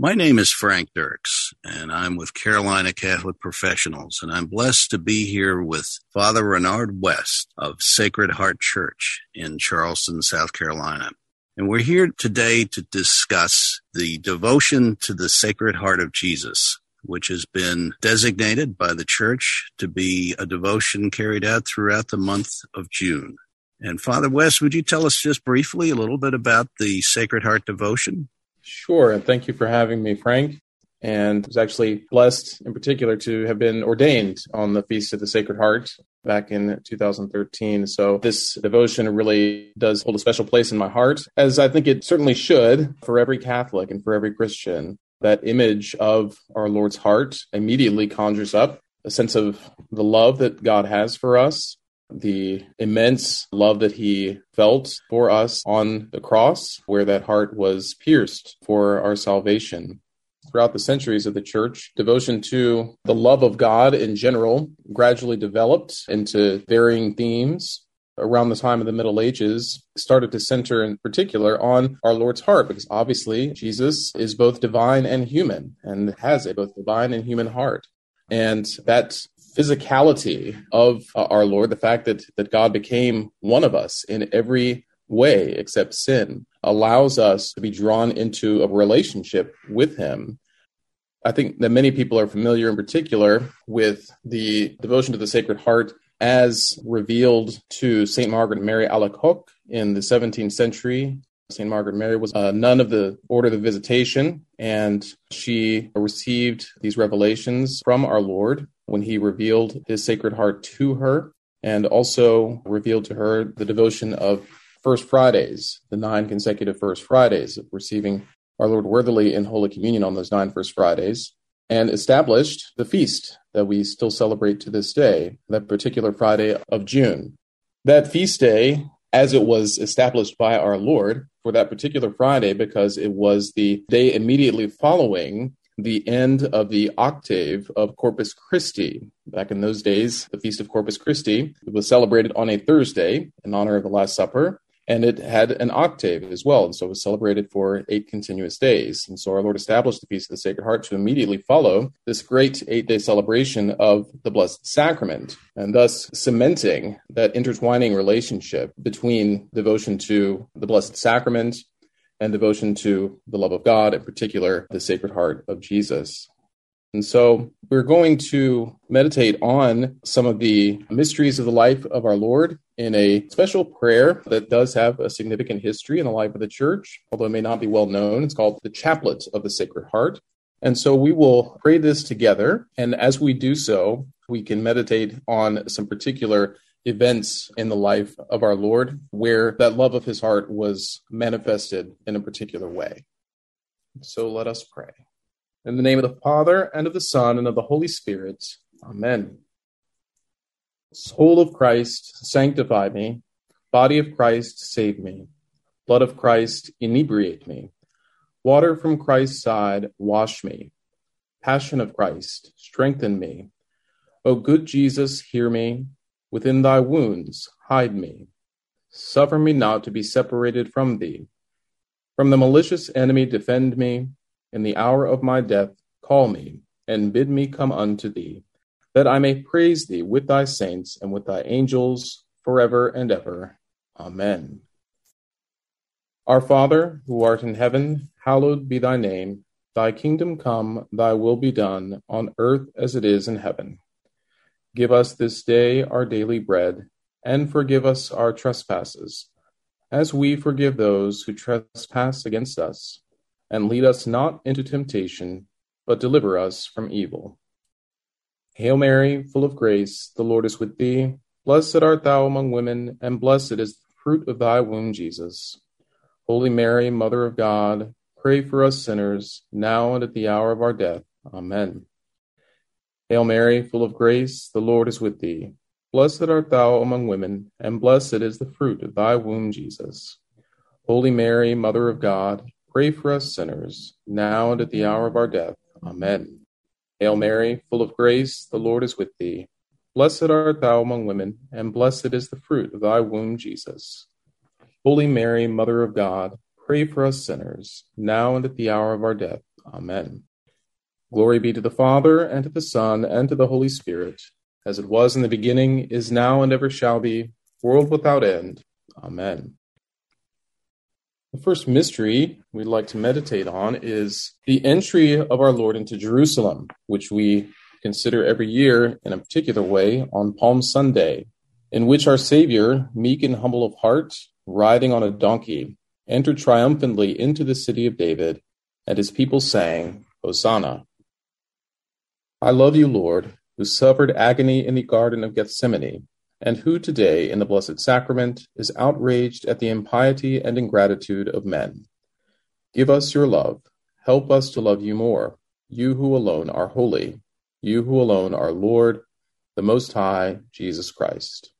My name is Frank Dirks, and I'm with Carolina Catholic Professionals, and I'm blessed to be here with Father Renard West of Sacred Heart Church in Charleston, South Carolina. And we're here today to discuss the devotion to the Sacred Heart of Jesus, which has been designated by the Church to be a devotion carried out throughout the month of June. And Father West, would you tell us just briefly a little bit about the Sacred Heart devotion? Sure, and thank you for having me, Frank. And I was actually blessed in particular to have been ordained on the Feast of the Sacred Heart back in 2013. So this devotion really does hold a special place in my heart, as I think it certainly should for every Catholic and for every Christian. That image of our Lord's heart immediately conjures up a sense of the love that God has for us, the immense love that he felt for us on the cross, where that heart was pierced for our salvation. Throughout the centuries of the Church, devotion to the love of God in general gradually developed into varying themes. Around the time of the Middle Ages, started to center in particular on our Lord's heart, because obviously Jesus is both divine and human, and has a both divine and human heart. And that physicality of our Lord, the fact that God became one of us in every way except sin, allows us to be drawn into a relationship with him. I think that many people are familiar in particular with the devotion to the Sacred Heart as revealed to St. Margaret Mary Alacoque in the 17th century. St. Margaret Mary was a nun of the Order of the Visitation, and she received these revelations from our Lord when he revealed his Sacred Heart to her, and also revealed to her the devotion of First Fridays, the 9 consecutive First Fridays, of receiving our Lord worthily in Holy Communion on those 9 First Fridays, and established the feast that we still celebrate to this day, that particular Friday of June. That feast day, as it was established by our Lord for that particular Friday, because it was the day immediately following the end of the octave of Corpus Christi. Back in those days, the Feast of Corpus Christi was celebrated on a Thursday in honor of the Last Supper, and it had an octave as well, and so it was celebrated for 8 continuous days. And so our Lord established the Feast of the Sacred Heart to immediately follow this great 8-day celebration of the Blessed Sacrament, and thus cementing that intertwining relationship between devotion to the Blessed Sacrament and devotion to the love of God, in particular, the Sacred Heart of Jesus. And so we're going to meditate on some of the mysteries of the life of our Lord in a special prayer that does have a significant history in the life of the Church, although it may not be well known. It's called the Chaplet of the Sacred Heart. And so we will pray this together. And as we do so, we can meditate on some particular events in the life of our Lord where that love of his heart was manifested in a particular way. So let us pray. In the name of the Father, and of the Son, and of the Holy Spirit. Amen. Soul of Christ, sanctify me. Body of Christ, save me. Blood of Christ, inebriate me. Water from Christ's side, wash me. Passion of Christ, strengthen me. O good Jesus, hear me. Within thy wounds, hide me. Suffer me not to be separated from thee. From the malicious enemy, defend me. In the hour of my death, call me, and bid me come unto thee, that I may praise thee with thy saints and with thy angels forever and ever. Amen. Our Father, who art in heaven, hallowed be thy name. Thy kingdom come, thy will be done, on earth as it is in heaven. Give us this day our daily bread, and forgive us our trespasses, as we forgive those who trespass against us. And lead us not into temptation, but deliver us from evil. Hail Mary, full of grace, the Lord is with thee. Blessed art thou among women, and blessed is the fruit of thy womb, Jesus. Holy Mary, Mother of God, pray for us sinners, now and at the hour of our death. Amen. Hail Mary, full of grace, the Lord is with thee. Blessed art thou among women, and blessed is the fruit of thy womb, Jesus. Holy Mary, Mother of God, pray for us sinners, now and at the hour of our death. Amen. Hail Mary, full of grace, the Lord is with thee. Blessed art thou among women, and blessed is the fruit of thy womb, Jesus. Holy Mary, Mother of God, pray for us sinners, now and at the hour of our death. Amen. Glory be to the Father, and to the Son, and to the Holy Spirit, as it was in the beginning, is now, and ever shall be, world without end. Amen. The first mystery we'd like to meditate on is the entry of our Lord into Jerusalem, which we consider every year in a particular way on Palm Sunday, in which our Savior, meek and humble of heart, riding on a donkey, entered triumphantly into the city of David, and his people sang, Hosanna. I love you, Lord, who suffered agony in the Garden of Gethsemane, and who today, in the Blessed Sacrament, is outraged at the impiety and ingratitude of men. Give us your love. Help us to love you more, you who alone are holy, you who alone are Lord, the Most High, Jesus Christ.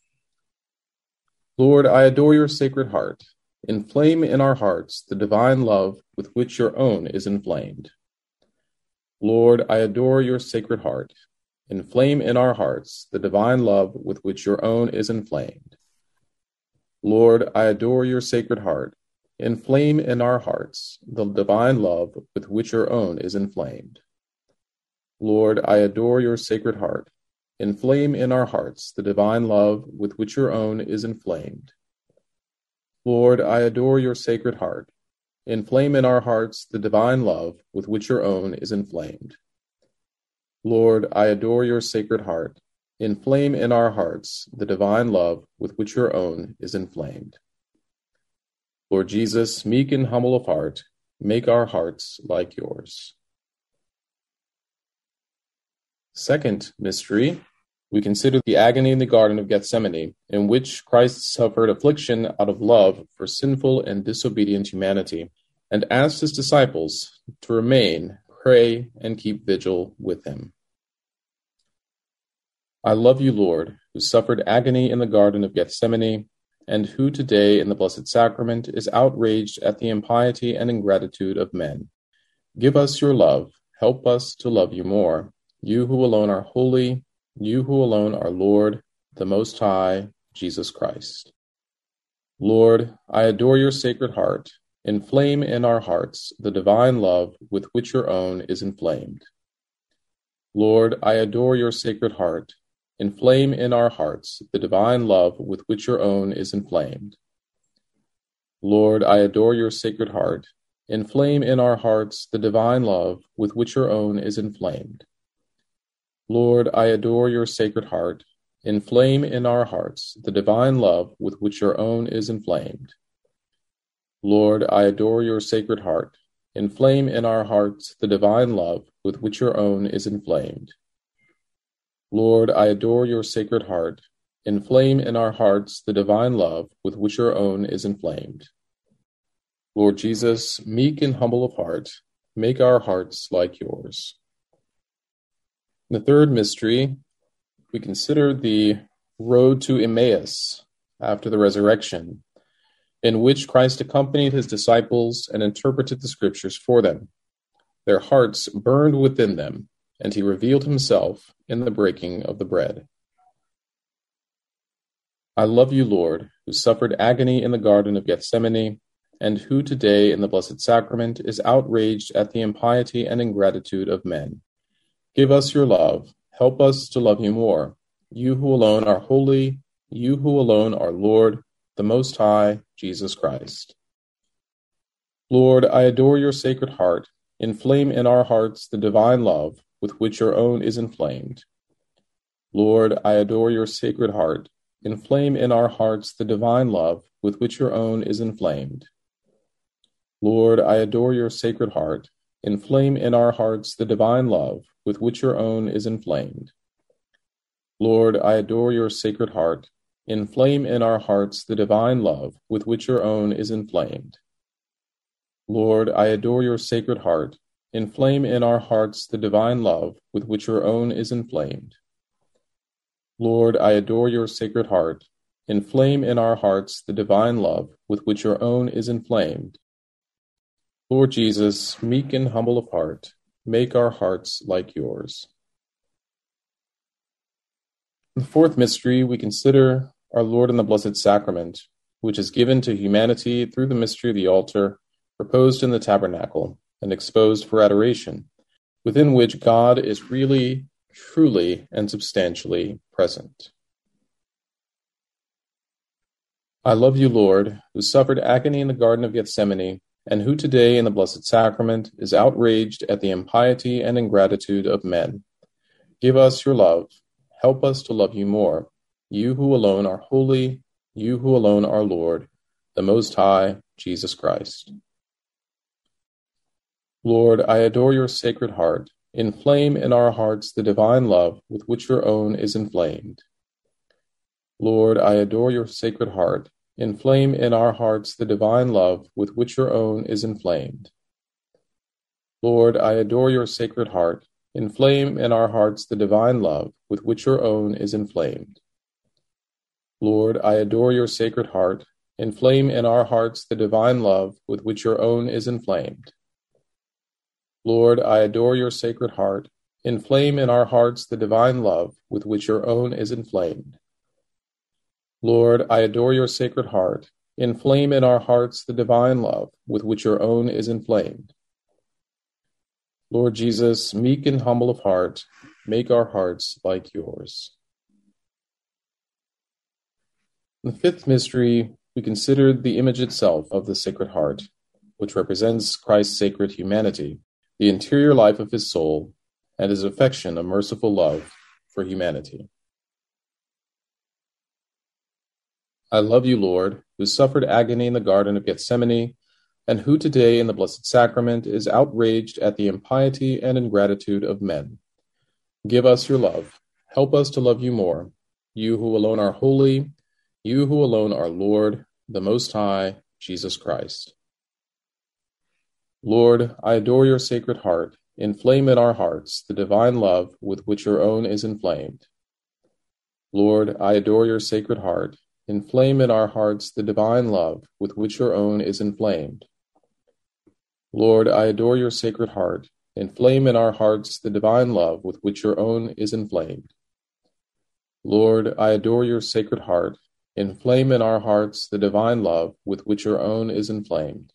Lord, I adore your Sacred Heart. Inflame in our hearts the divine love with which your own is inflamed. Lord, I adore your Sacred Heart. Inflame in our hearts the divine love with which your own is inflamed. Lord, I adore your Sacred Heart. Inflame in our hearts the divine love with which your own is inflamed. Lord, I adore your Sacred Heart. Inflame in our hearts the divine love with which your own is inflamed. Lord, I adore your Sacred Heart. Inflame in our hearts the divine love with which your own is inflamed. Lord, I adore your Sacred Heart. Inflame in our hearts the divine love with which your own is inflamed. Lord Jesus, meek and humble of heart, make our hearts like yours. Second mystery, we consider the agony in the Garden of Gethsemane, in which Christ suffered affliction out of love for sinful and disobedient humanity, and asked his disciples to remain, pray, and keep vigil with him. I love you, Lord, who suffered agony in the Garden of Gethsemane, and who today in the Blessed Sacrament is outraged at the impiety and ingratitude of men. Give us your love. Help us to love you more, you who alone are holy, you who alone are Lord, the Most High, Jesus Christ. Lord, I adore your Sacred Heart. Inflame in our hearts the divine love with which your own is inflamed. Lord, I adore your Sacred Heart. Inflame in our hearts the divine love with which your own is inflamed. Lord, I adore your Sacred Heart. Inflame in our hearts the divine love with which your own is inflamed. Lord, I adore your Sacred Heart. Inflame in our hearts the divine love with which your own is inflamed. Lord, I adore your Sacred Heart. Inflame in our hearts the divine love with which your own is inflamed. Lord, I adore your Sacred Heart. Inflame in our hearts the divine love with which your own is inflamed. Lord Jesus, meek and humble of heart, make our hearts like yours. In the third mystery, we consider the road to Emmaus after the resurrection, in which Christ accompanied his disciples and interpreted the scriptures for them. Their hearts burned within them, and he revealed himself in the breaking of the bread. I love you, Lord, who suffered agony in the Garden of Gethsemane, and who today in the Blessed Sacrament is outraged at the impiety and ingratitude of men. Give us your love. Help us to love you more, you who alone are holy, you who alone are Lord, the Most High, Jesus Christ. Lord, I adore your Sacred Heart. Inflame in our hearts the divine love with which your own is inflamed. Lord, I adore your Sacred Heart. Inflame in our hearts the divine love with which your own is inflamed. Lord, I adore your Sacred Heart. Inflame in our hearts the divine love with which your own is inflamed. Lord, I adore your Sacred Heart. Inflame in our hearts the divine love with which your own is inflamed. Lord, I adore your Sacred Heart. Inflame in our hearts the divine love with which your own is inflamed. Lord, I adore your Sacred Heart. Inflame in our hearts the divine love with which your own is inflamed. Lord Jesus, meek and humble of heart, make our hearts like yours. In the fourth mystery, we consider our Lord in the Blessed Sacrament, which is given to humanity through the mystery of the altar proposed in the tabernacle, and exposed for adoration, within which God is really, truly, and substantially present. I love you, Lord, who suffered agony in the Garden of Gethsemane, and who today in the Blessed Sacrament is outraged at the impiety and ingratitude of men. Give us your love. Help us to love you more, you who alone are holy, you who alone are Lord, the Most High, Jesus Christ. Lord, I adore your Sacred Heart. Inflame in our hearts the divine love with which your own is inflamed. Lord, I adore your Sacred Heart. Inflame in our hearts the divine love with which your own is inflamed. Lord, I adore your Sacred Heart. Inflame in our hearts the divine love with which your own is inflamed. Lord, I adore your Sacred Heart. Inflame in our hearts the divine love with which your own is inflamed. Lord, I adore your Sacred Heart. Inflame in our hearts the divine love with which your own is inflamed. Lord, I adore your Sacred Heart. Inflame in our hearts the divine love with which your own is inflamed. Lord Jesus, meek and humble of heart, make our hearts like yours. In the fifth mystery, we considered the image itself of the Sacred Heart, which represents Christ's sacred humanity, the interior life of his soul, and his affection of merciful love for humanity. I love you, Lord, who suffered agony in the Garden of Gethsemane, and who today in the Blessed Sacrament is outraged at the impiety and ingratitude of men. Give us your love. Help us to love you more, you who alone are holy, you who alone are Lord, the Most High, Jesus Christ. Lord, I adore your Sacred Heart. Inflame in our hearts the divine love with which your own is inflamed. Lord, I adore your Sacred Heart. Inflame in our hearts the divine love with which your own is inflamed. Lord, I adore your Sacred Heart. Inflame in our hearts the divine love with which your own is inflamed. Lord, I adore your Sacred Heart. Inflame in our hearts the divine love with which your own is inflamed.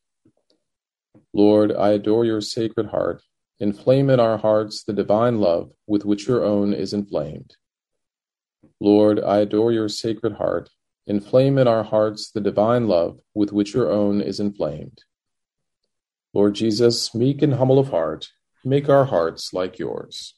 Lord, I adore your Sacred Heart. Inflame in our hearts the divine love with which your own is inflamed. Lord, I adore your Sacred Heart. Inflame in our hearts the divine love with which your own is inflamed. Lord Jesus, meek and humble of heart, make our hearts like yours.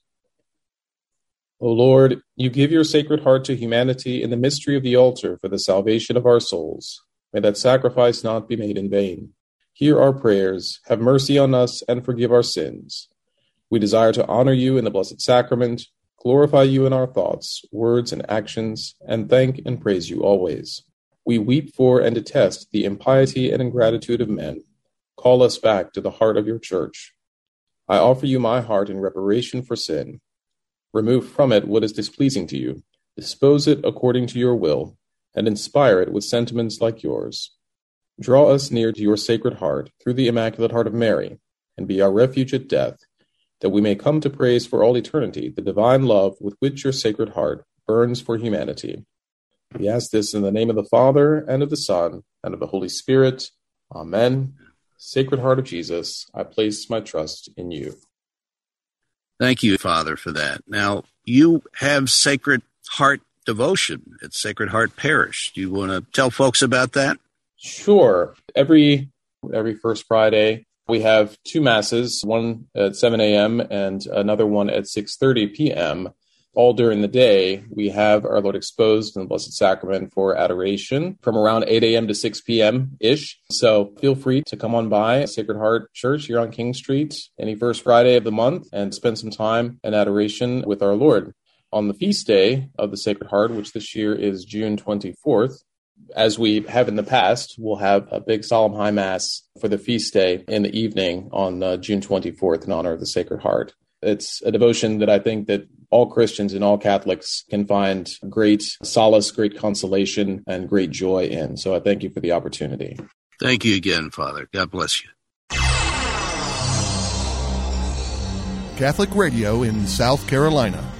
O Lord, you give your Sacred Heart to humanity in the mystery of the altar for the salvation of our souls. May that sacrifice not be made in vain. Hear our prayers, have mercy on us, and forgive our sins. We desire to honor you in the Blessed Sacrament, glorify you in our thoughts, words, and actions, and thank and praise you always. We weep for and detest the impiety and ingratitude of men. Call us back to the heart of your church. I offer you my heart in reparation for sin. Remove from it what is displeasing to you, dispose it according to your will, and inspire it with sentiments like yours. Draw us near to your Sacred Heart through the Immaculate Heart of Mary, and be our refuge at death, that we may come to praise for all eternity the divine love with which your Sacred Heart burns for humanity. We ask this in the name of the Father, and of the Son, and of the Holy Spirit. Amen. Sacred Heart of Jesus, I place my trust in you. Thank you, Father, for that. Now, you have Sacred Heart devotion at Sacred Heart Parish. Do you want to tell folks about that? Sure. Every first Friday, we have two masses, one at 7 a.m. and another one at 6:30 p.m. All during the day, we have our Lord exposed in the Blessed Sacrament for adoration from around 8 a.m. to 6 p.m.-ish. So feel free to come on by Sacred Heart Church here on King Street any first Friday of the month and spend some time in adoration with our Lord. On the feast day of the Sacred Heart, which this year is June 24th, as we have in the past, we'll have a big solemn high mass for the feast day in the evening on June 24th in honor of the Sacred Heart. It's a devotion that I think that all Christians and all Catholics can find great solace, great consolation, and great joy in. So I thank you for the opportunity. Thank you again, Father. God bless you. Catholic Radio in South Carolina.